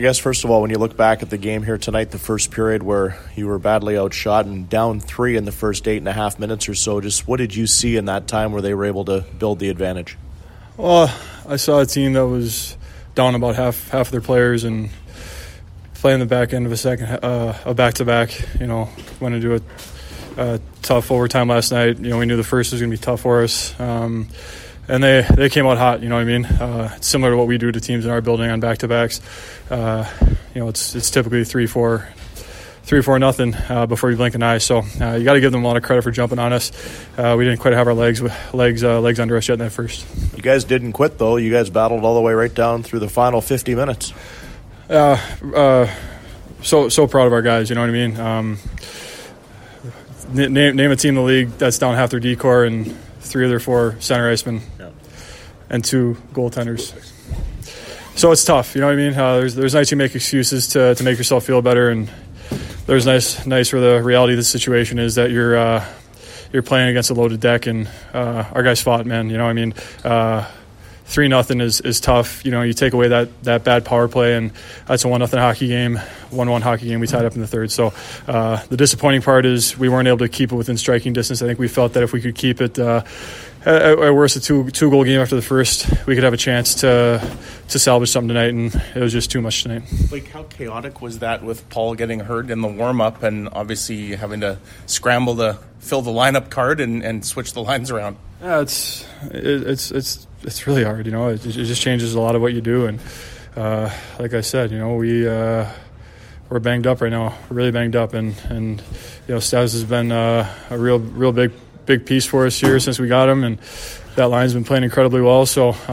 I guess, first of all, when you look back at the game here tonight, the first period where you were badly outshot and down 3 in the first 8.5 minutes or so, just what did you see in that time where they were able to build the advantage? Well, I saw a team that was down about half of their players and playing the back end of a back-to-back. Went into a tough overtime last night. We knew the first was going to be tough for us. And they came out hot, you know what I mean? It's similar to what we do to teams in our building on back-to-backs. It's typically 3-4 nothing before you blink an eye. So you got to give them a lot of credit for jumping on us. We didn't quite have our legs under us yet in that first. You guys didn't quit, though. You guys battled all the way right down through the final 50 minutes. So proud of our guys, you know what I mean? Name a team in the league that's down half their decor and 3 of their 4 center icemen and 2 goaltenders. So it's tough, you know what I mean? There's nights you make excuses to make yourself feel better, and there's nice where the reality of the situation is that you're playing against a loaded deck, and our guys fought, man. You know what I mean? 3-0 is tough. You take away that bad power play, and that's a 1-0 hockey game, 1-1 hockey game. We tied up in the third. So the disappointing part is we weren't able to keep it within striking distance. I think we felt that if we could keep it at worst a two-goal game after the first, we could have a chance to salvage something tonight, and it was just too much tonight. How chaotic was that with Paul getting hurt in the warm-up and obviously having to scramble to fill the lineup card and switch the lines around? Yeah, it's really hard, It just changes a lot of what you do, and like I said, we're banged up right now. We're really banged up, and Stas has been a real big piece for us here since we got him, and that line's been playing incredibly well. So it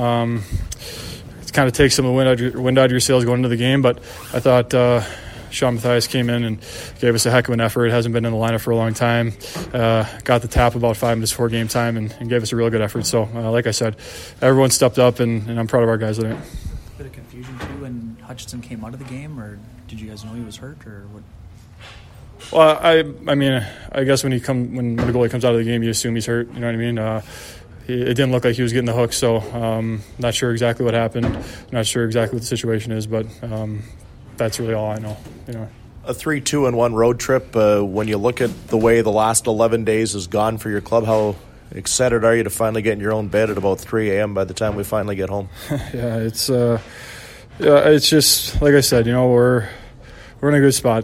kind of takes some of the wind out of your sails going into the game. But I thought Sean Mathias came in and gave us a heck of an effort. Hasn't been in the lineup for a long time. Got the tap about 5 minutes before game time and gave us a real good effort. So like I said, everyone stepped up, and I'm proud of our guys today. A bit of confusion too when Hutchinson came out of the game, or did you guys know he was hurt, or what? Well, I mean, I guess when the goalie comes out of the game, you assume he's hurt. You know what I mean? It didn't look like he was getting the hook, so not sure exactly what happened. Not sure exactly what the situation is, but that's really all I know. A 3-2-1 road trip. When you look at the way the last 11 days has gone for your club, how excited are you to finally get in your own bed at about 3 a.m. by the time we finally get home? It's just like I said. We're in a good spot.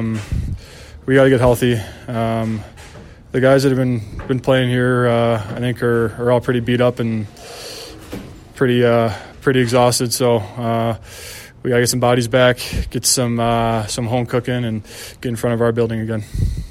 We got to get healthy. The guys that have been playing here, I think, are all pretty beat up and pretty exhausted. So we got to get some bodies back, get some home cooking, and get in front of our building again.